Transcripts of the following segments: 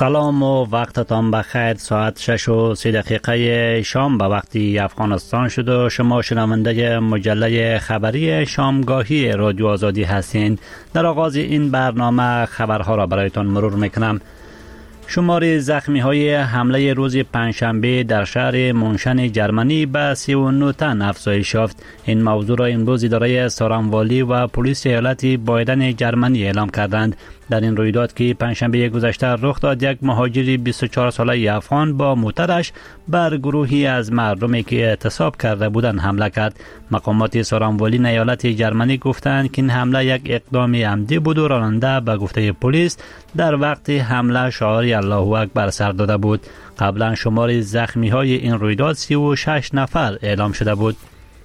سلام و وقتتان بخیر. ساعت 6:03 شام به وقتی افغانستان شد و شما شنونده مجله خبری شامگاهی رادیو آزادی هستین. در آغاز این برنامه خبرها را برایتان مرور میکنم. شمار زخمی های حمله روز پنجشنبه در شهر مونشن جرمنی به 39 تن افزایش یافت. این موضوع را امروز اداره سارنوالی و پلیس ایالت بایدن جرمنی اعلام کردند. در این رویداد که پنجشنبه گذشته رخ داد، یک مهاجر 24 ساله افغان با موترش بر گروهی از مردمی که اعتصاب کرده بودند حمله کرد. مقامات سارنوالی ایالت جرمنی گفتند که این حمله یک اقدام عمدی بود و راننده به گفته پلیس در وقت حمله شعار الله اکبر سر داده بود. قبلا شمار زخمی های این رویداد 36 نفر اعلام شده بود.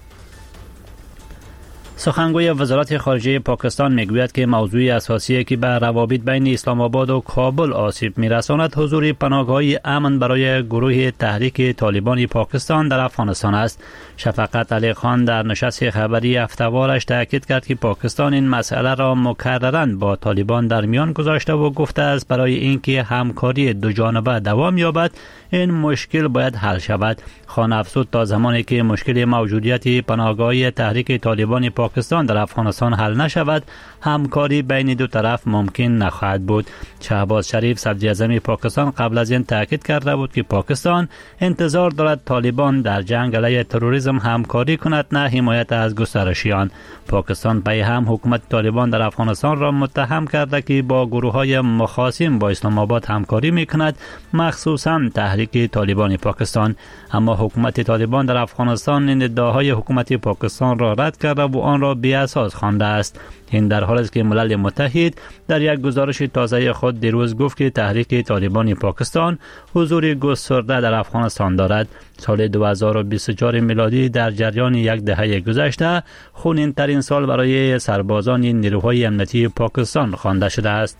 سخنگوی وزارت خارجه پاکستان میگوید که موضوع اساسی که به روابط بین اسلام آباد و کابل آسیب میرساند حضور پناهگاهی امن برای گروه تحریک طالبان پاکستان در افغانستان است. شفقت علی خان در نشست خبری هفته‌وارش تاکید کرد که پاکستان این مسئله را مکرراً با طالبان در میان گذاشته و گفته است برای اینکه همکاری دو جانبه دوام یابد این مشکل باید حل شود. خان افزود تا زمانی که مشکل موجودیت پناهگاهی تحریک طالبان پاکستان در افغانستان حل نشود، همکاری بین دو طرف ممکن نخواهد بود. شهباز شریف صدر اعظم پاکستان قبل از این تاکید کرده بود که پاکستان انتظار دارد طالبان در جنگ علیه تروریسم همکاری کند، نه حمایت از گسترشیان. پاکستان پی هم حکومت طالبان در افغانستان را متهم کرده که با گروه‌های مخاصم با اسلام آباد همکاری می‌کند، مخصوصاً تحریک طالبان پاکستان. اما حکومت طالبان در افغانستان این ادعاهای حکومت پاکستان را رد کرده و آن را بی اساس خوانده است. این در حالی است که ملل متحد در یک گزارش تازه خود دیروز گفت که تحریک طالبان پاکستان حضور گسترده در افغانستان دارد. سال 2024 میلادی در جریان یک دهه گذشته خونین ترین سال برای سربازان نیروهای امنیتی پاکستان خوانده شده است.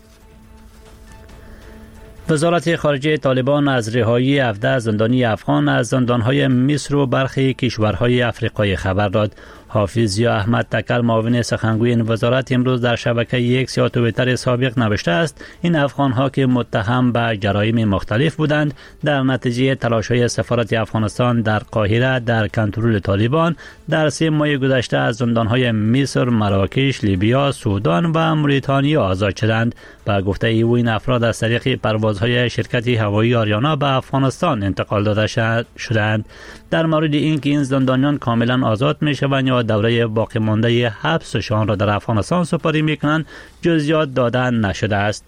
وزارت خارجه طالبان از رهایی 17 زندانی افغان از زندانهای مصر و برخی کشورهای افریقایی خبر داد. حافظ ضیا احمد تکل معاون سخنگوی این وزارت امروز در شبکه ایکس یا توییتر سابق نوشته است این افغانها که متهم به جرایم مختلف بودند در نتیجه تلاش‌های سفارت افغانستان در قاهره در کنترل طالبان در 3 ماه گذشته از زندانهای مصر، مراکش، لیبیا، سودان و موریتانیا آزاد شدند. با گفته او این افراد از طریق پروازهای شرکت هوایی آریانا به افغانستان انتقال داده شدند. در مورد اینکه این زندانیان کاملا آزاد میشوند یا دوره باقی مانده حبسشان را در افغانستان سپاری میکنند جزئیات داده نشده است.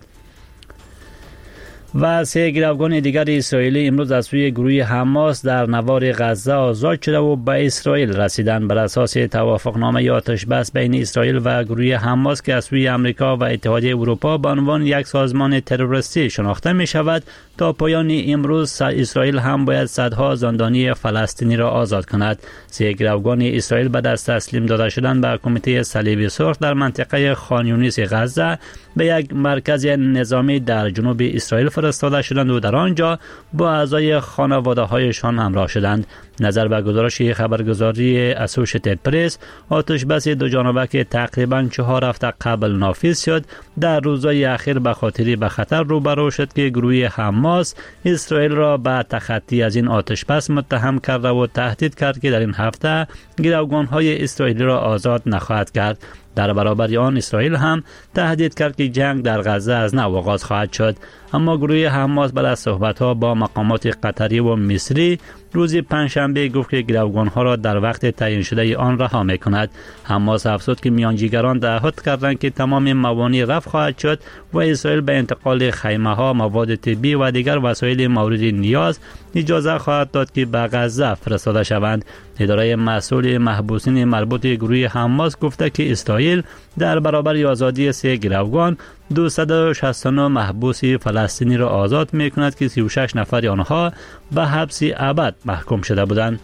و 3 گروگان دیگر اسرائیلی امروز از سوی گروه حماس در نوار غزه آزاد شده و به اسرائیل رسیدند. بر اساس توافقنامه آتش بس بین اسرائیل و گروه حماس که از سوی آمریکا و اتحادیه اروپا به عنوان یک سازمان تروریستی شناخته می شود، تا پایان امروز اسرائیل هم باید صدها زندانی فلسطینی را آزاد کند. 3 گروگان اسرائیل بعد از تسلیم داده شدن به کمیته صلیب سرخ در منطقه خان یونس غزه به یک مرکز نظامی در جنوب اسرائیل فرستاده شدند و در آنجا با اعضای خانواده هایشان همراه شدند. نظر به گزارش خبرگزاری اسوشیتد پرس، آتش بس دو جانبه که تقریباً 4 هفته قبل نافذ شد در روزهای اخیر به خاطر به خطر روبرو شد که گروه حماس اسرائیل را به تخطی از این آتش بس متهم کرده و تهدید کرد که در این هفته گروگان‌های اسرائیلی را آزاد نخواهد کرد. در برابر آن اسرائیل هم تهدید کرد که جنگ در غزه از نو آغاز خواهد شد. اما گروه حماس بعد از صحبت‌ها با مقامات قطری و مصری روز پنجشنبه گفت که گروگان‌ها را در وقت تعیین شده آن رها می‌کند. حماس افزود که میانجیگران تعهد کردند که تمام موانع رفع خواهد شد و اسرائیل به انتقال خیمه‌ها، مواد طبی و دیگر وسایل مورد نیاز اجازه خواهد داد که به غزه فرستاده شوند. اداره مسئول محبوسین مربوط گروه حماس گفته که اسرائیل در برابر آزادی 3 گروگان 269 محبوس فلسطینی را آزاد می‌کند که 36 نفر آنها به حبس ابد محکوم شده بودند.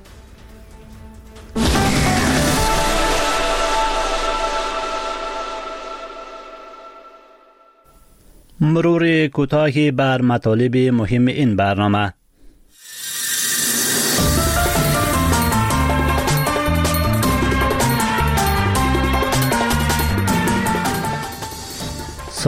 مرور کوتاهی بر مطالب مهم این برنامه.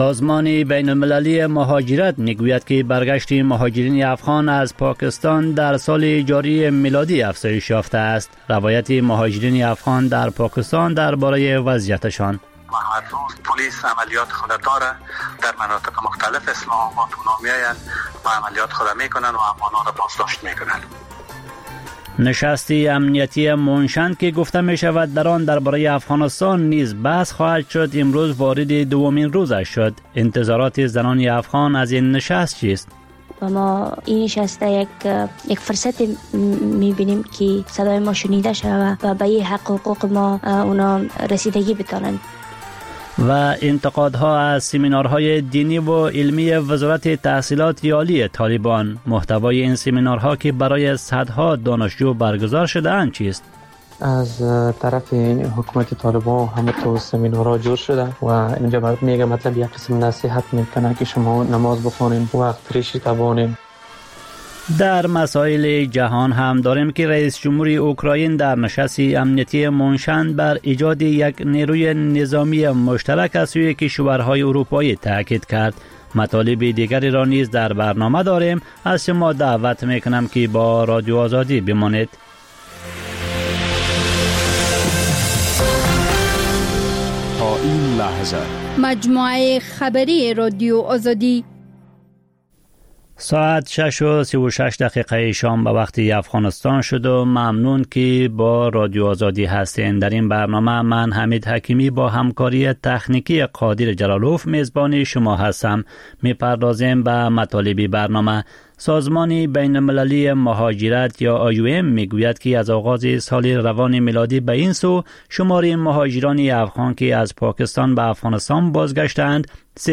سازمان بین المللی مهاجرت میگوید که برگشت مهاجرین افغان از پاکستان در سال جاری میلادی افزایش یافته است. روایت مهاجرین افغان در پاکستان درباره وضعیتشان: هر روز پلیس عملیات خود داره در مناطق مختلف اسلام آباد میآیند و عملیات خود میکنن و افغانان را بازداشت میکنن. نشستی امنیتی منشند که گفته می شود در آن درباره افغانستان نیز بحث خواهد شد امروز وارد دومین روزش شد. انتظارات زنان افغان از این نشست چیست؟ و ما این نشسته یک فرصت میبینیم که صدای ما شنیده شود و به این حقوق ما اونا رسیدگی بتانند. و انتقادها از سمینارهای دینی و علمی وزارت تحصیلات عالی طالبان. محتوای این سمینارها که برای صدها دانشجو برگزار شده اند چیست؟ از طرف حکومت طالبان همه تو سمینارها جور شده و اینجا میگه مطلب یک قسم نصیحت میکنه که شما نماز بخونین، وقت ریشی تبانین. در مسائل جهان هم داریم که رئیس جمهوری اوکراین در نشستی امنیتی منشند بر ایجاد یک نیروی نظامی مشترک از سوی کشورهای اروپایی تاکید کرد. مطالب دیگری را نیز در برنامه داریم. از شما دعوت میکنم که با رادیو آزادی بمانید. تا این لحظه مجموعه خبری رادیو آزادی ساعت 6:36 شام به وقت افغانستان شد و ممنون که با رادیو آزادی هستین. در این برنامه من حمید حکیمی با همکاری تکنیکی قادر جلالوف میزبان شما هستم. میپردازیم به مطالب برنامه. سازمان بین المللی مهاجرت یا IOM میگوید که از آغاز سال روان میلادی به این سو شمار مهاجران افغان که از پاکستان به افغانستان بازگشتند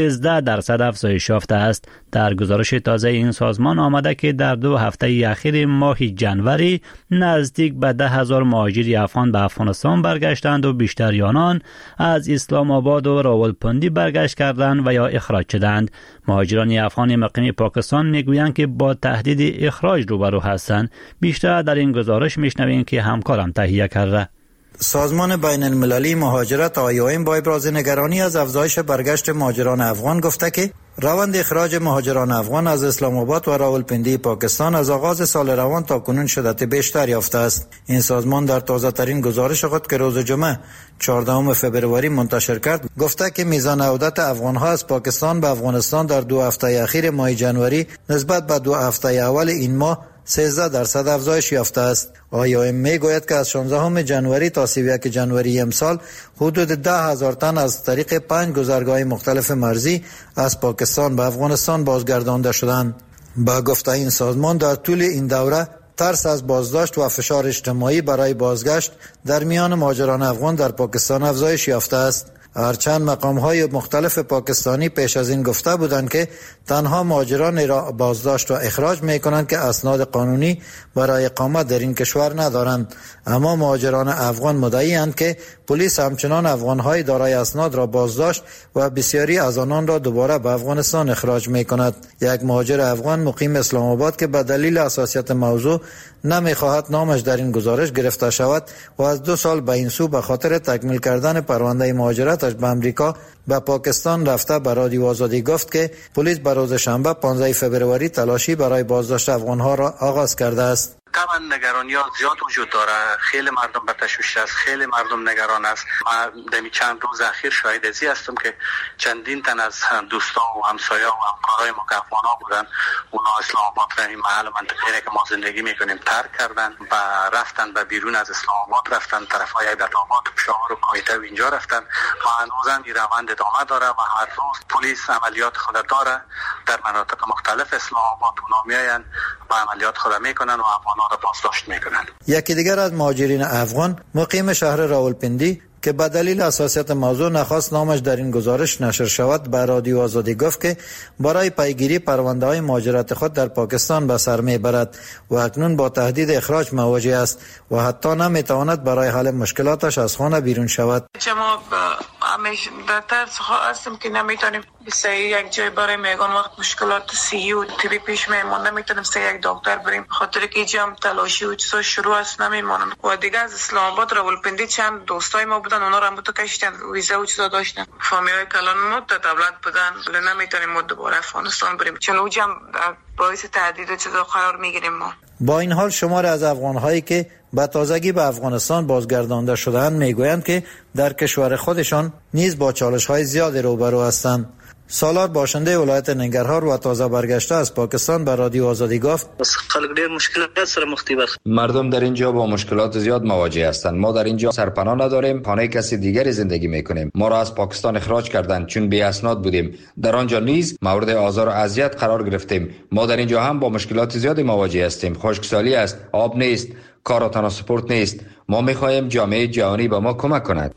13% افزایش یافته است. در گزارش تازه این سازمان آمده که در 2 هفته اخیر ماه جنوری نزدیک به 10,000 مهاجر افغان به افغانستان برگشتند و بیشتر آنان از اسلام آباد و راولپندی برگشت کردند و یا اخراج شدند. مهاجران افغان مقیم پاکستان میگویند که با تهدید اخراج روبرو هستند. بیشتر در این گزارش میشنویم که همکارم تهیه کرده. سازمان بین المللی مهاجرت IOM با ابراز نگرانی از افزایش برگشت مهاجران افغان گفته که روند اخراج مهاجران افغان از اسلام آباد و راولپندی پاکستان از آغاز سال روان تا کنون شدت بیشتر یافته است. این سازمان در تازه ترین گزارش خود که روز جمعه 14 فوریه منتشر کرد گفته که میزان عودت افغان‌ها از پاکستان به افغانستان در 2 هفته اخیر ماه جنوری نسبت به 2 هفته اول این ماه 13% افزایش یافته است. IOM میگوید که از 16 جنوری تا 31 جنوری امسال حدود 10,000 تن از طریق 5 گذرگاه مختلف مرزی از پاکستان به افغانستان بازگردانده شدند. با گفته این سازمان در طول این دوره ترس از بازداشت و فشار اجتماعی برای بازگشت در میان مهاجران افغان در پاکستان افزایش یافته است. هرچند مقام‌های مختلف پاکستانی پیش از این گفته بودند که تنها مهاجران را بازداشت و اخراج می‌کنند که اسناد قانونی برای اقامت در این کشور ندارند، اما مهاجران افغان مدعی‌اند که پلیس همچنان افغان‌های دارای اسناد را بازداشت و بسیاری از آنان را دوباره به افغانستان اخراج می‌کند. یک مهاجر افغان مقیم اسلام آباد که به دلیل حساسیت موضوع نمی‌خواهد نامش در این گزارش گرفته شود و از 2 سال به این سو به خاطر تکمیل کردن پرونده مهاجرتش به امریکا به پاکستان رفته به رادیو آزادی گفت که پلیس به روز شنبه 15 فوریه تلاشی برای بازداشت افغان‌ها را آغاز کرده است. طبعا نگرانی‌ها زیاد وجود داره. خیلی مردم به تشویش است، خیلی مردم نگران است. من در چند روز اخیر شاهد ازی هستم که چندین تن از دوستان و همسایه و همکارای ما که افغان‌ها بودن اونا اسلام آباد را این محل منطقه‌ای که ما زندگی می‌کنیم ترک کردن و رفتن به بیرون از اسلام آباد، رفتن طرف‌های عبدالآباد و پشاور و کویته و اینجا رفتن و هنوز هم این روند ادامه داره و هر روز پلیس عملیات خود داره در مناطق مختلف اسلام آباد اونا میآیند و عملیات خود میکنن و افغان‌ها را بازداشت میکنن. یکی دیگر از مهاجرین افغان مقیم شهر راولپندی که به دلیل حساسیت موضوع نخواست نامش در این گزارش نشر شود به رادیو آزادی گفت که برای پیگیری پرونده‌های مهاجرت خود در پاکستان به سر میبرد و اکنون با تهدید اخراج مواجه است و حتی نمیتواند برای حل مشکلاتش از خانه بیرون شود. ما همیشه در ترس هستم که نمیتونیم صحیح یک جای برای میگن وقت مشکلات صحی و طبی پیش میمون نمیتونیم صحیح یک دکتر بریم خاطر که جام تلاشی و چیزا شروع است نمیمونم. و دیگه از اسلام آباد راولپندی چند دوستای ما بودن اونا رو تو کشتن ویزا و چیزا داشتن فامیلای کلان ما تا دولت بودن ولی نمیتونیم ما دوباره افغانستان بریم چون اوجا باعث تهدید و چیزا قرار میگیریم ما. با این حال شمار از افغان‌هایی که به تازگی به افغانستان بازگردانده شده‌اند میگویند که در کشور خودشان نیز با چالش‌های زیادی روبرو هستند. سالار باشنده ولایت ننگرهار و تازه برگشته از پاکستان به رادیو آزادی گفت خلق ډیر مشکلات سره مخ دي. مردم در اینجا با مشکلات زیاد مواجه هستند. ما در اینجا سرپناه نداریم، خانه کسی دیگری زندگی میکنیم. ما را از پاکستان اخراج کردند چون بی اسناد بودیم. در آنجا نیز مورد آزار و اذیت قرار گرفتیم. ما در اینجا هم با مشکلات زیادی مواجه هستیم. خشکسالی است، آب نیست، کار و ترانسپورت نیست. ما می‌خواهیم جامعه جهانی به ما کمک کند.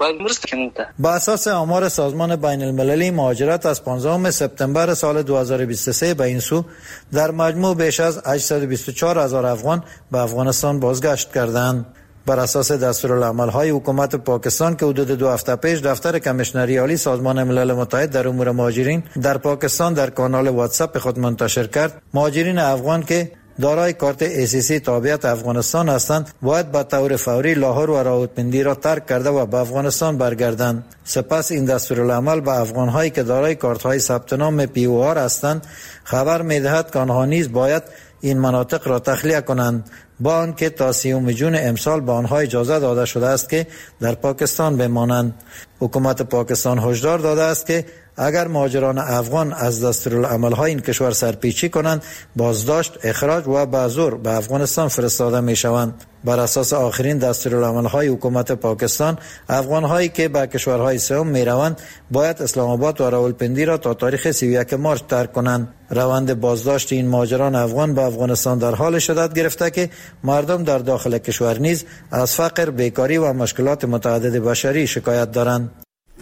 با اساس آمار سازمان بین المللی مهاجرت از 15 سپتامبر سال 2023 به این سو در مجموع بیش از 824,000 افغان به افغانستان بازگشت کردند. بر اساس دستورالعمل‌های حکومت پاکستان که حدود 2 هفته پیش دفتر کمیشنری عالی سازمان ملل متحد در امور مهاجرین در پاکستان در کانال واتساپ خود منتشر کرد، مهاجرین افغان که دارای کارت ACC تابعیت افغانستان هستند باید به طور فوری لاهور و راولپندی را ترک کرده و به افغانستان برگردند. سپس این دستورالعمل به افغان‌هایی که دارای کارت‌های ثبت نام POR هستند خبر می‌دهد که آنها نیز باید این مناطق را تخلیه کنند، با آنکه تا 30 جون امسال به آنها اجازه داده شده است که در پاکستان بمانند. حکومت پاکستان هشدار داده است که اگر مهاجران افغان از دستورالعمل‌های این کشور سرپیچی کنند، بازداشت، اخراج و به زور به افغانستان فرستاده می‌شوند. بر اساس آخرین دستورالعمل‌های حکومت پاکستان، افغان‌هایی که به کشورهای سوم می‌روند باید اسلام آباد و راولپندی را تا تاریخ 31 مارس ترک کنند. روند بازداشت این مهاجران افغان به افغانستان در حال شدت گرفته که مردم در داخل کشور نیز از فقر، بیکاری و مشکلات متعدد بشری شکایت دارند.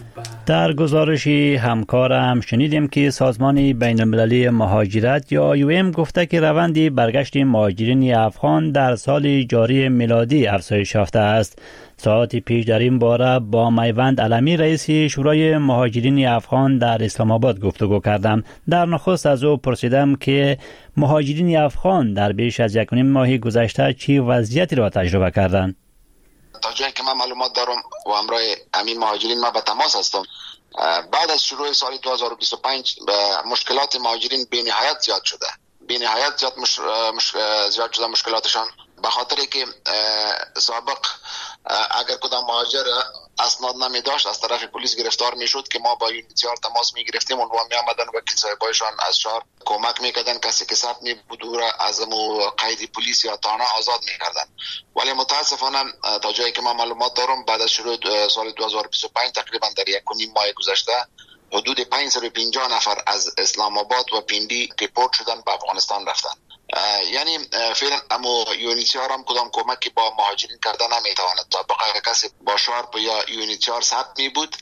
در گزارشی همکارم شنیدیم که سازمان بین المللی مهاجرت یا IOM گفته که روند برگشت مهاجرین افغان در سال جاری میلادی افزایش یافته است. ساعتی پیش در این باره با میوند علمی رئیس شورای مهاجرین افغان در اسلام آباد گفتگو کردم. در نخست از او پرسیدم که مهاجرین افغان در بیش از 1.5 ماه گذشته چی وضعیتی را تجربه کردند. تا جایی که من معلومات دارم و همراه همین مهاجرین ما به تماس هستم، بعد از شروع سال 2025 مشکلات مهاجرین بی‌نهایت زیاد شده. بی‌نهایت زیاد شده مشکلاتشان، به خاطری که سابق اگر کدام مهاجر اسناد نمی داشت از طرف پلیس گرفتار می شد که ما با یونیتیار تماس می گرفتیم و می آمدن وکیل صاحبایشان از شهر کمک می کردن، کسی که ثبت می بود او را از قید پلیس یا تانه آزاد می کردن. ولی متاسفانه تا جایی که ما معلومات دارم بعد از شروع سال 2025 تقریبا در 1.5 ماه گذشته حدود 550 نفر از اسلام آباد و پیندی دیپورت شدن به افغانستان رفتن. یعنی فعلا اما یونیتیار هم کدام کمکی با مهاجرین کرده نمیتواند. تا بقیه کسی با شارپ یا یونیتیار ثبت می بود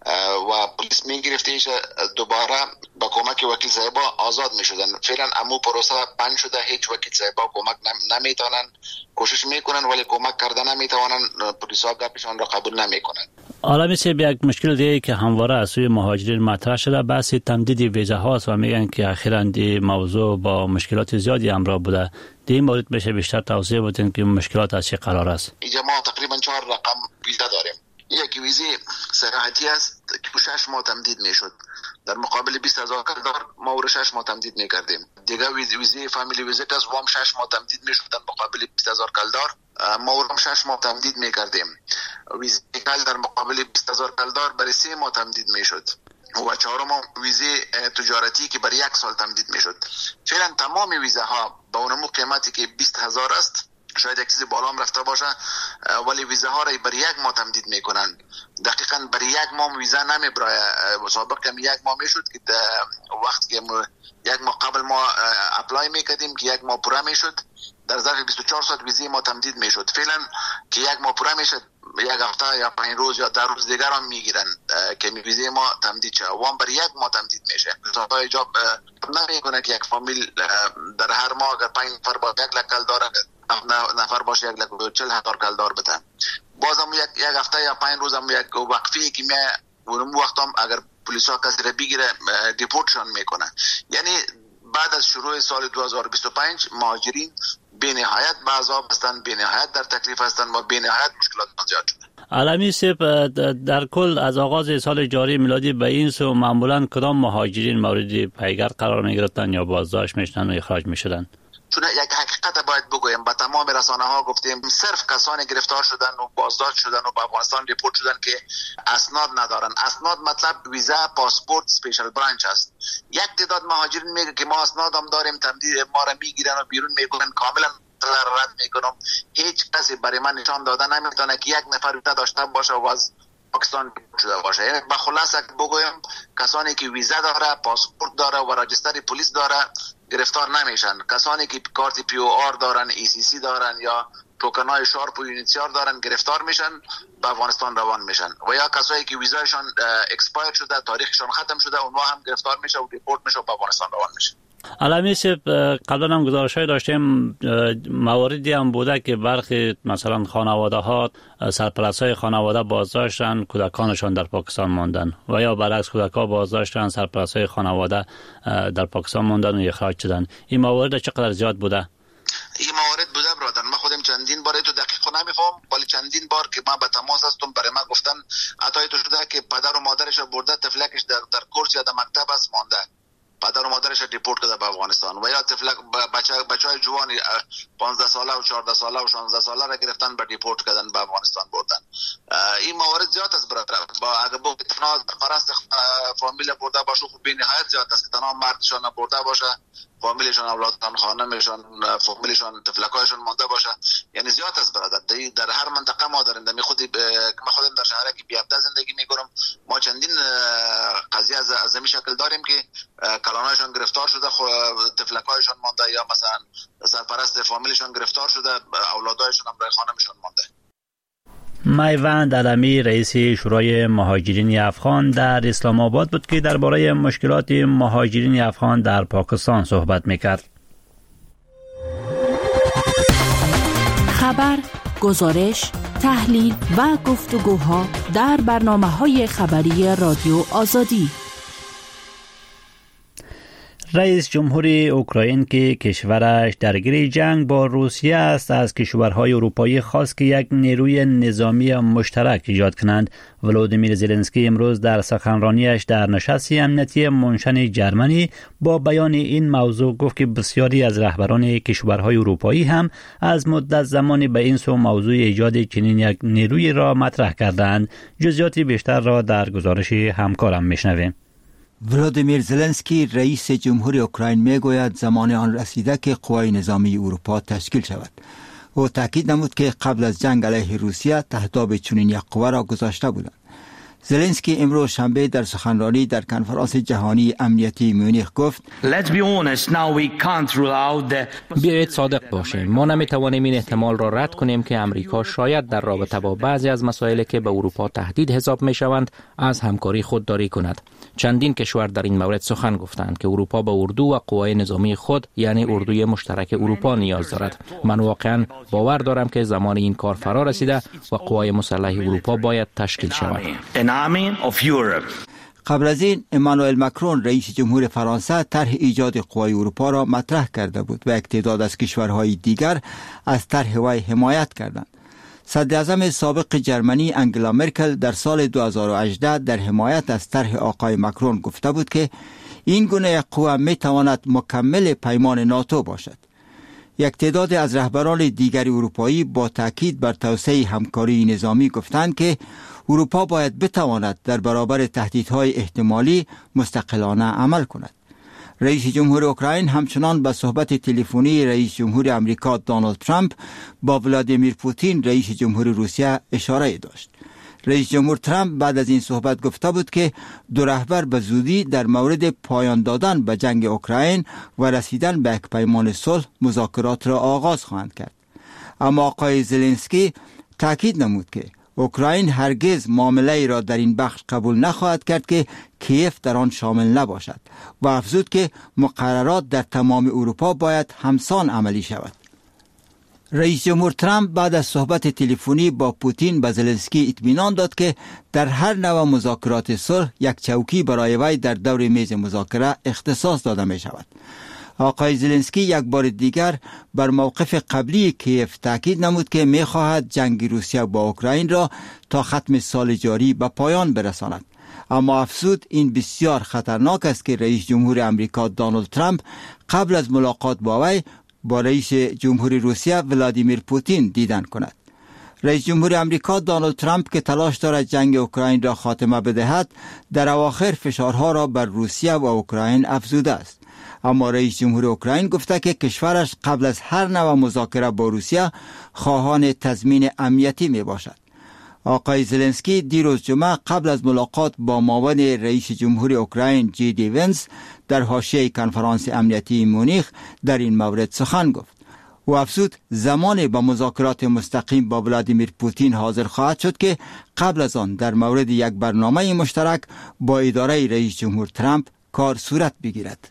و پلیس می گرفتیش دوباره با کمک وکیل صاحبا آزاد می شدن. فعلا امو پروسه بند شده، هیچ وکیل صاحبا کمک نمیتونن، کوشش میکنن ولی کمک کرده نمیتونن، پلیس ها گپشان را قبول نمیکنن. حالا میشه یک مشکل دیگه که همواره از سوی مهاجرین مطرح شده بحث تمدید ویزا هاست و میگن که اخیراً دی موضوع با مشکلات زیادی همراه بوده. دی مورد میشه بیشتر توضیح بدین که مشکلات از چه قرار است؟ اینجا ما تقریبا 4 رقم ویزا داریم. یکی ویزه سیاحتی است که 6 ماه تمدید میشد، در مقابل 20,000 کلدار ما ور 6 ماه تمدید میکردیم. دیگه ویزه فامیلی ویزیت است و هم 6 ماه تمدید میشد، در مقابل 20,000 کلدار ما ور هم 6 ماه تمدید میکردیم. ویزه کل در مقابل 20,000 کلدار برای 3 ماه تمدید میشد و چهارم ویزه تجارتی که برای 1 سال تمدید میشد. فعلا تمام ویزه ها با اون قیمتی که 20,000 است، شاید یک چیزی بالا هم رفته باشه، ولی ویزه ها را برای 1 ماه تمدید میکنن. دقیقاً برای 1 ماه ویزا نمیبره. سابق هم 1 ماه میشد که وقت که 1 ماه قبل ما اپلای میکردیم که 1 ماه پوره میشد، در ظرف 24 ساعت ویزه ما تمدید میشد. فعلا که 1 ماه پوره میشد، 1 هفته یا 5 روز یا 10 روز دیگر هم میگیرن که ویزه ما تمدید شه و هم برای 1 ماه تمدید میشه. تا ایجاب نمیکنه که یک فامیل در هر ماه اگر 5 نفر با 1 لکل داره، 7 نفر باشه 1,40,000 کلدار بده. باز هم یک هفته یا 5 روز هم یک وقفی که اون وقت هم اگر پلیس ها کسی را بگیره دیپورتشان میکنه. یعنی بعد از شروع سال 2025 مهاجرین بی نهایت بعضا هستند، بی نهایت در تکلیف هستند و بی نهایت مشکلات زیاد شده. علمی سپ در کل از آغاز سال جاری میلادی به این سو معمولا کدام مهاجرین مورد پیگر قرار می گرفتن یا بازداشت میشدن و اخراج میشدن؟ چون یک حقیقت باید بگویم، با تمام رسانه ها گفتیم صرف کسانی گرفتار شدن و بازداشت شدن و به افغانستان ریپورت شدن که اسناد ندارن. اسناد مطلب ویزا، پاسپورت، اسپیشال برانچ است. یک تعداد مهاجرین میگه که ما اسناد هم داریم، تمدید ما را میگیرن و بیرون میکنن، کاملا رد میکنم. هیچ کسی برای من نشان داده نمیتونه که یک نفر ویزا داشته باشه و از پاکستان شده باشه. یعنی به خلاصه بگویم کسانی که ویزا داره، پاسپورت داره و راجستر پلیس داره گرفتار نمیشن. کسانی که کارت پی او آر دارن، ای سی سی دارن یا توکنای شارپ و یونیتیار دارن گرفتار میشن، به افغانستان روان میشن. و یا کسایی که ویزایشان اکسپایر شده، تاریخشان ختم شده، اونها هم گرفتار میشه و دیپورت میشه و به افغانستان روان میشه. علمی سپ قبلا هم گزارش‌های داشتیم، مواردی هم بوده که برخی مثلا خانواده ها سرپرستای خانواده بازداشتن، کودکانشان در پاکستان ماندن و یا برعکس کودکان بازداشتن، سرپرستای خانواده در پاکستان ماندن و اخراج شدن. این موارد چقدر زیاد بوده؟ این موارد بوده برادر. من خودم چندین بار تو دقیق نمیفهم، ولی چندین بار که من به تماس هستم برای من گفتن عطای تو شده که پدر و مادرش برده، طفلکش در کورس یا در مکتب است مانده، پدر و مادرش دیپورت کرده به افغانستان. و یا طفلک بچهای جوانی 15 ساله و 14 ساله و 16 ساله را گرفتن به دیپورت کردن به افغانستان بردن. این موارد زیاد است برادر. با اگه با تنها فرست فامیل برده باشه خب بی نهایت زیاد است که تنها مردشان برده باشه، فامیلشان، اولادشان، خانمشان، فامیلشان، طفلکایشان مانده باشه. یعنی زیاد است برادر. در هر منطقه ما داریم. من خودم در شهر که بیابده زندگی میکنم، ما چندین قضیه از این شکل داریم که کلانایشان گرفتار شده، طفلکایشان مانده، یا مثلا سرپرست فامیلشان گرفتار شده، اولادایشان هم برای خانمشان مانده. میوند علمی رئیس شورای مهاجرین افغان در اسلام آباد بود که درباره مشکلات مهاجرین افغان در پاکستان صحبت میکرد. خبر، گزارش، تحلیل و گفتگوها در برنامه‌های خبری رادیو آزادی. رئیس جمهوری اوکراین که کشورش درگیر جنگ با روسیه است، از کشورهای اروپایی خواست که یک نیروی نظامی مشترک ایجاد کنند. ولودیمیر زلنسکی امروز در سخنرانیش در نشست امنیتی منشن جرمنی با بیان این موضوع گفت که بسیاری از رهبران کشورهای اروپایی هم از مدت زمانی به این سو موضوع ایجاد چنین یک نیروی را مطرح کردند. جزئیات بیشتر را در گزارش همکارم میشنویم. ولودیمیر زلنسکی رئیس جمهوری اوکراین میگوید زمان آن رسیده که قوای نظامی اروپا تشکیل شود. او تاکید نمود که قبل از جنگ علیه روسیه تهداب چنین یک قوه را گذاشته بودند. زلنسکی امروز شنبه در سخنرانی در کنفرانس جهانی امنیتی مونیخ گفت: بیایید صادق باشیم، ما نمیتوانیم این احتمال را رد کنیم که امریکا شاید در رابطه با بعضی از مسائلی که به اروپا تهدید حساب میشوند از همکاری خودداری کند. چندین کشور در این مورد سخن گفتند که اروپا به اردو و قوای نظامی خود، یعنی اردوی مشترک اروپا نیاز دارد. من واقعا باور دارم که زمان این کار فرا رسیده و قوای مسلح اروپا باید تشکیل شود. قبل از این امانوئل مکرون رئیس جمهور فرانسه طرح ایجاد قوای اروپا را مطرح کرده بود و یک تعداد از کشورهای دیگر از طرح وی حمایت کردند. صدر اعظم سابق جرمنی انگلا مرکل در سال 2018 در حمایت از طرح آقای مکرون گفته بود که این گونه قوه می تواند مکمل پیمان ناتو باشد. یک تعداد از رهبران دیگر اروپایی با تاکید بر توسعه همکاری نظامی گفتند که اروپا باید بتواند در برابر تهدیدهای احتمالی مستقلانه عمل کند. رئیس جمهور اوکراین همچنان به صحبت تلفنی رئیس جمهور امریکا دونالد ترامپ با ولادیمیر پوتین رئیس جمهور روسیه اشاره داشت. رئیس جمهور ترامپ بعد از این صحبت گفته بود که دو رهبر به زودی در مورد پایان دادن به جنگ اوکراین و رسیدن به یک پیمان صلح مذاکرات را آغاز خواهند کرد. اما آقای زلنسکی تاکید نمود که اوکراین هرگز معامله را در این بخش قبول نخواهد کرد که کیف در آن شامل نباشد و افزود که مقررات در تمام اروپا باید همسان عملی شود. رئیس جمهور ترامپ بعد از صحبت تلفنی با پوتین به زلنسکی اطمینان داد که در هر نوع مذاکرات صلح یک چوکی برای وی در دور میز مذاکره اختصاص داده می شود. آقای زلنسکی یک بار دیگر بر موقف قبلی کیف تاکید نمود که می خواهد جنگ روسیه با اوکراین را تا ختم سال جاری به پایان برساند. اما افزود این بسیار خطرناک است که رئیس جمهور امریکا دونالد ترامپ قبل از ملاقات با وی با رئیس جمهور روسیه ولادیمیر پوتین دیدن کند. رئیس جمهور امریکا دونالد ترامپ که تلاش دارد جنگ اوکراین را خاتمه بدهد، در اواخر فشارها را بر روسیه و اوکراین افزوده است. اما رئیس جمهور اوکراین گفته که کشورش قبل از هر نوع مذاکره با روسیه خواهان تضمین امنیتی می باشد. آقای زلنسکی دیروز جمعه قبل از ملاقات با معاون رئیس جمهور اوکراین جی دی ونس در حاشیه کنفرانس امنیتی مونیخ در این مورد سخن گفت. او افزود زمان با مذاکرات مستقیم با ولادیمیر پوتین حاضر خواهد شد که قبل از آن در مورد یک برنامه مشترک با اداره رئیس جمهور ترامپ کار صورت بگیرد.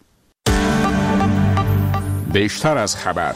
بیشتر از خبر.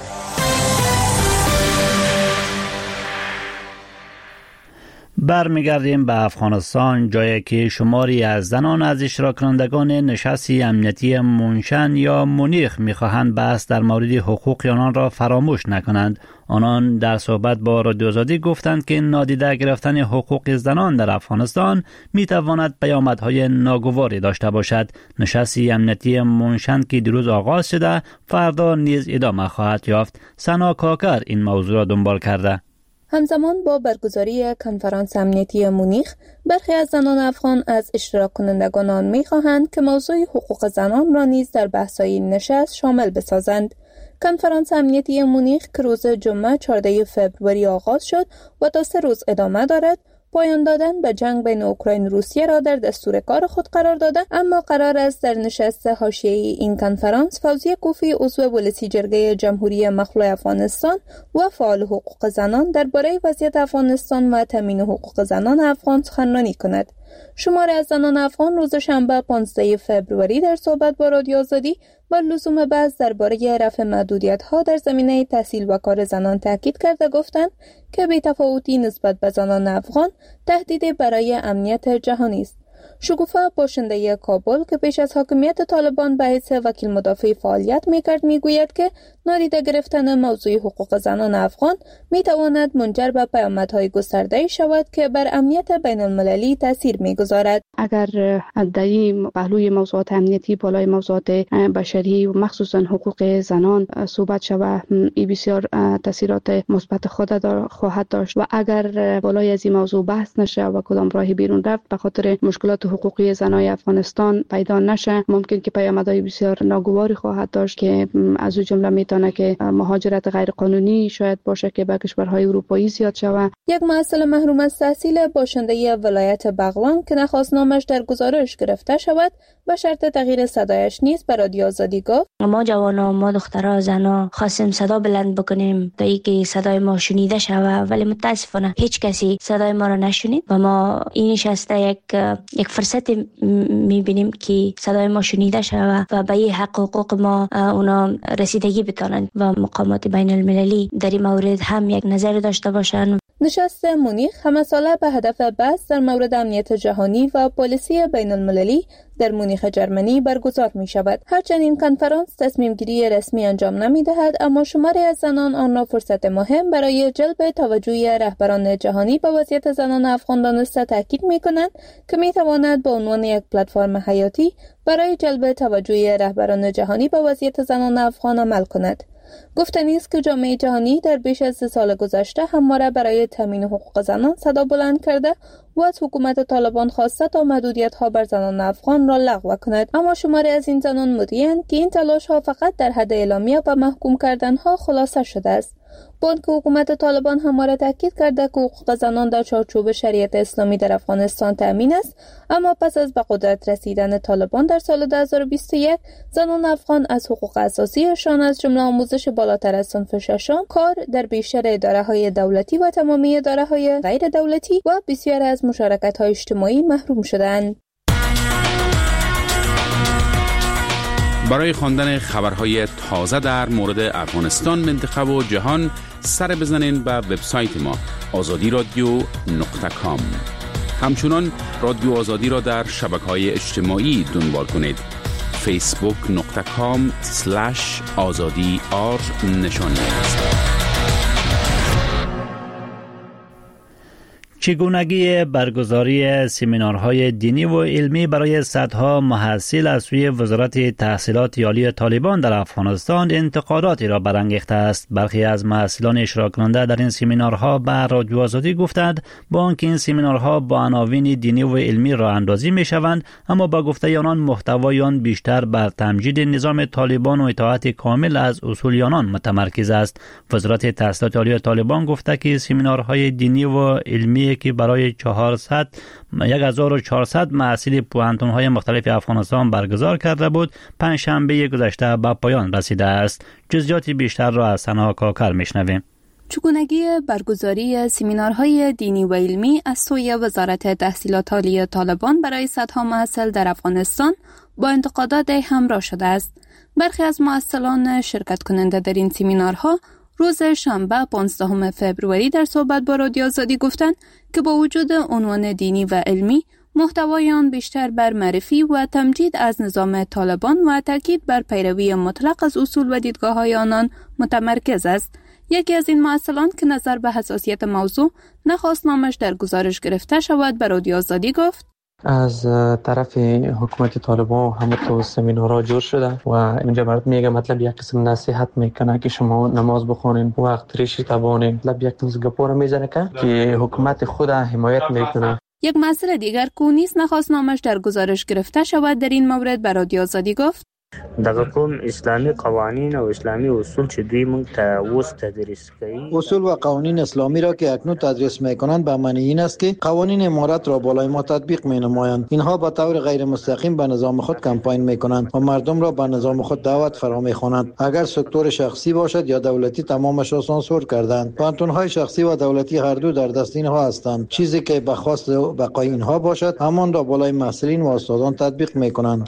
برمیگردیم به افغانستان، جایی که شماری از زنان از اشتراک کنندگان نشست امنیتی مونشن یا مونیخ میخواهند بحث در مورد حقوق آنان را فراموش نکنند. آنان در صحبت با رادیو آزادی گفتند که نادیده گرفتن حقوق زنان در افغانستان میتواند پیامدهای ناگواری داشته باشد. نشست امنیتی مونشن که دیروز آغاز شده فردا نیز ادامه خواهد یافت. سنا کاکر این موضوع را دنبال کرده. همزمان با برگزاری کنفرانس امنیتی مونیخ، برخی از زنان افغان از اشتراک کنندگان آن می‌خواهند که موضوع حقوق زنان را نیز در بحث‌های نشست شامل بسازند. کنفرانس امنیتی مونیخ که روز جمعه 14 فوریه آغاز شد و تا 3 روز ادامه دارد، پایان دادن به جنگ بین اوکراین و روسیه را در دستور کار خود قرار داده، اما قرار است در نشست حاشیه‌ای این کنفرانس فوزیه کوفی عضو ولسی جرگه جمهوری مخلوع افغانستان و فعال حقوق زنان درباره وضعیت افغانستان و تامین حقوق زنان افغان سخنرانی کند. شماری از زنان افغان روز شنبه 15 فوریه در صحبت با رادیو آزادی و لزوم بحث درباره رفع محدودیت‌ها در زمینه تحصیل و کار زنان تاکید کرده گفتند که بی‌تفاوتی نسبت به زنان افغان تهدیدی برای امنیت جهانی است. شکوفه باشنده کابل که پیش از حاکمیت طالبان به حیث وکیل مدافع فعالیت می‌کرد میگوید که نادیده گرفتن موضوع حقوق زنان افغان میتواند منجر به پیامدهای گسترده‌ای شود که بر امنیت بین المللی تاثیر میگذارد. اگر در این پهلوی موضوعات امنیتی بالای موضوعات بشری و مخصوصا حقوق زنان صحبت شود، این بسیار تاثیرات مثبت خواهد داشت و اگر بالای از این موضوع بحث نشه و کدام راهی بیرون رفت به خاطر مشکلات حقوقی زنای افغانستان پیدا نشه، ممکن که پیامدهای بسیار ناگواری خواهد داشت که از اون جمله میتونه که مهاجرت غیر قانونی شاید باشه که به کشورهای اروپایی زیاد شود. یک معسل محروم از تحصیل باشنده ولایت بغلان که نخواست نامش در گزارش گرفته شود به شرط تغییر صدایش نیز به رادیو آزادی گفت: ما جوانا، ما دخترها، زنا خواستیم صدا بلند بکنیم تا اینکه صدای ما شنیده شود، ولی متاسفانه هیچ کسی صدای ما را نشنید و ما این نشسته یک فرصت میبینیم که صدای ما شنیده شود و به حقوق ما اونا رسیدگی بتونن و مقامات بین المللی در این مورد هم یک نظر داشته باشن. نشست مونیخ همه ساله به هدف بحث در مورد امنیت جهانی و پالیسی بین المللی در مونیخ جرمنی برگزار می شود. هرچند این کنفرانس تصمیم گیری رسمی انجام نمی دهد، اما شماری از زنان آن را فرصت مهم برای جلب توجه رهبران جهانی به وضعیت زنان افغان دانسته تاکید می کنند که می تواند به عنوان یک پلتفرم حیاتی برای جلب توجه رهبران جهانی به وضعیت زنان افغان عمل کند. گفتنی است که جامعه جهانی در بیش از 3 سال گذشته همواره برای تامین حقوق زنان صدا بلند کرده و از حکومت طالبان خواسته تا محدودیت‌ها بر زنان افغان را لغو کند، اما شماری از این زنان مدعی‌اند که این تلاش‌ها فقط در حد اعلامیه و محکوم کردن‌ها خلاصه شده است. با که حکومت طالبان همواره تاکید کرده که حقوق زنان در چارچوب شریعت اسلامی در افغانستان تأمین است، اما پس از به قدرت رسیدن طالبان در سال 2021 زنان افغان از حقوق اساسیشان از جمله آموزش بالاتر از صنف ششم، کار در بیشتر اداره‌های دولتی و تمامی اداره‌های غیر دولتی و بسیار از مشارکت‌های اجتماعی محروم شدند. برای خواندن خبرهای تازه در مورد افغانستان، منطقه و جهان سر بزنین به وبسایت ما azadiradio.com. همچنان رادیو آزادی را در شبکه‌های اجتماعی دنبال کنید. facebook.com/azadi_r نشانی است. چگونگی برگزاری سمینارهای دینی و علمی برای صدها محصل از سوی وزارت تحصیلات عالی طالبان در افغانستان انتقاداتی را برانگیخته است. برخی از محصلان اشتراک کننده در این سمینارها به رادیو آزادی گفتند با آنکه این سمینارها با عناوین دینی و علمی راه اندازی می شوند، اما با گفته آنان محتوای آن بیشتر بر تمجید نظام طالبان و اطاعت کامل از اصول آنان متمرکز است. وزارت تحصیلات عالی طالبان گفته که سمینارهای دینی و علمی که برای 1400 محصل پوهنتون‌های مختلف افغانستان برگزار کرده بود، پنجشنبه گذشته به پایان رسیده است. جزئیات بیشتر را از سنا کاکر میشنویم. چگونگی برگزاری سمینارهای دینی و علمی از سوی وزارت تحصیلات عالی طالبان برای صدها محصل در افغانستان با انتقادات همراه شده است. برخی از محصلان شرکت کننده در این سمینارها روز شنبه 15 فبروری در صحبت با رادیو آزادی گفتند که با وجود عنوان دینی و علمی، محتوای آن بیشتر بر معرفی و تمجید از نظام طالبان و تاکید بر پیروی مطلق از اصول و دیدگاه‌های آنان متمرکز است. یکی از این محصلان که نظر به حساسیت موضوع نخواست نامش در گزارش گرفته شود به رادیو آزادی گفت: از طرف حکومت طالبان همه تو سمینارها جور شده و اینجا برات میگه مطلب یک قسم نصیحت میکنه که شما نماز بخونین، وقت ریشی تبانین، مطلب یک قسم گپور میزنه که حکومت خود حمایت میکنه. یک محصل دیگر که نیز نخواست نامش در گزارش گرفته شود در این مورد به رادیو آزادی گفت: دغه کوم اسلامی قوانین او اسلامی اصول چې دوی مونږ ته اوس تدریس کوي، اصول و قوانین اسلامی را که اکنون تدریس میکنند به معنی این است که قوانین امارت را بالای ما تطبیق مینمایند. اینها به طور غیر مستقیم به نظام خود کمپاین میکنند و مردم را به نظام خود دعوت فرا میخوانند. اگر سکتور شخصی باشد یا دولتی تمامش را سانسور کردند. پانتونهای شخصی و دولتی هر دو در دست اینها هستند. چیزی که به خواست بقای اینها باشد همان را بالای محصلین و استادان تطبیق میکنند.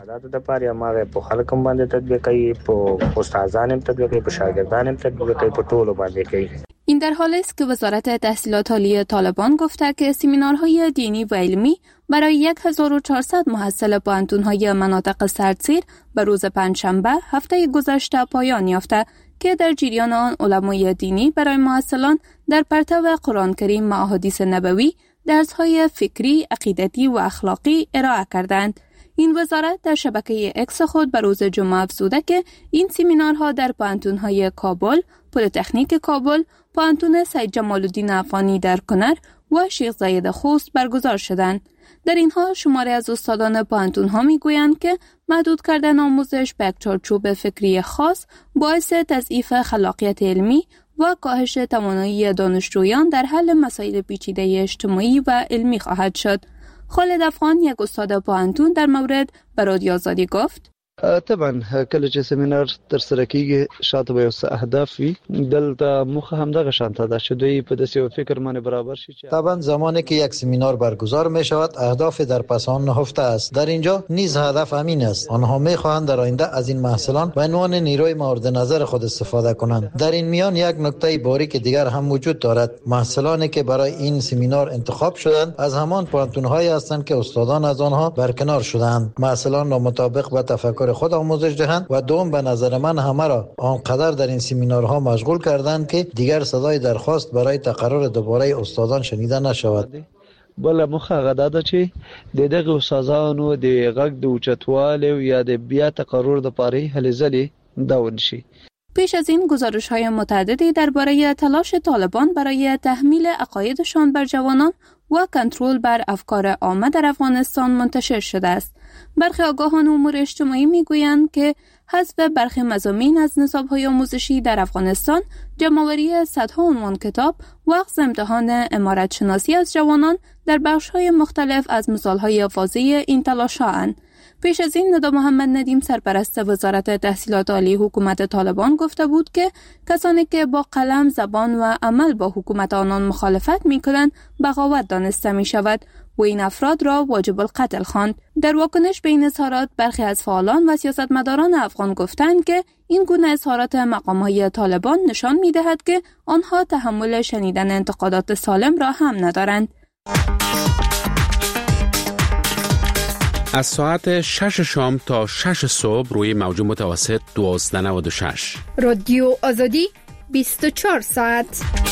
باندې تطبیق کوي، په استادان هم تطبیق کوي، په شاګردان هم تطبیق کوي، په ټولو باندې کوي. این در حالی است که وزارت تحصیلات عالی طالبان گفته که سمینارهای دینی و علمی برای 1400 محصل پوهنتون‌های مناطق سردسیر به روز پنجشنبه هفته گذشته پایان یافته که در جریان آن علمای دینی برای محصلان در پرتو قرآن کریم و احادیث نبوی درس‌های فکری، عقیدتی و اخلاقی ارائه کردند. این وزارت در شبکه اکس خود به روز جمعه افزوده که این سمینارها در پوهنتون‌های کابل، پلی‌تکنیک کابل، پوهنتون سید جمال الدین افغانی در کنر و شیخ زاید خوست برگزار شدند. در اینها شماری از استادان پوهنتون‌ها میگویند که محدود کردن آموزش به یک چارچوب فکری خاص باعث تضعیف خلاقیت علمی و کاهش توانایی دانشجویان در حل مسائل پیچیده اجتماعی و علمی خواهد شد. خالد افغان یک استاد پوهنتون در مورد به رادیو آزادی گفت: طبعا کله چې سمینار تر سره کیږي شاته به اوس اهداف وي، دلته مخه هم دغه شانته ده چې دوی په داسې فکر باندې برابر شي. طبعا زمانی که یک سمینار برگزار می شود اهداف در پس آن نهفته است. در اینجا نیز هدف همین است. آنها می خواهند در آینده از این محصلان به عنوان نیروی مورد نظر خود استفاده کنند. در این میان یک نکته باریک دیگر هم وجود دارد. محصلانی که برای این سمینار انتخاب شدند از همان پوهنتون‌هایی هستند که استادان از آنها برکنار شدند. محصلان را مطابق با تفکر خود آموزش دهند و دوم به نظر من همه را آنقدر در این سمینارها مشغول کردند که دیگر صدای درخواست برای تقرر دوباره استادان شنیده نشود. بل مخه غدا ده چې د دغه استادانو د غږ د اوچتواله یا د بیا تقرر د پاره هلې ځلې داون شي. پیش از این گزارش‌های متعددی درباره تلاش طالبان برای تحمیل عقایدشان بر جوانان و کنترل بر افکار عامه در افغانستان منتشر شده است. برخی آگاهان امور اجتماعی میگویند که حذف برخی مضامین از نصاب‌های آموزشی در افغانستان، جمع‌آوری صدها عنوان کتاب و اخذ امتحان امارت شناسی از جوانان در بخش‌های مختلف از مثال‌های واضح این تلاش‌هاند. پیش از این ندا محمد ندیم سرپرست وزارت تحصیلات عالی حکومت طالبان گفته بود که کسانی که با قلم، زبان و عمل با حکومت آنان مخالفت می‌کنند بغاوت دانسته می‌شود و این افراد را واجب القتل خواند. در واکنش به این اظهارات برخی از فعالان و سیاستمداران افغان گفتند که این گونه اظهارات مقام‌های طالبان نشان می‌دهد که آنها تحمل شنیدن انتقادات سالم را هم ندارند. از ساعت 6 شام تا 6 صبح روی موج متوسط 1296 رادیو آزادی 24 ساعت.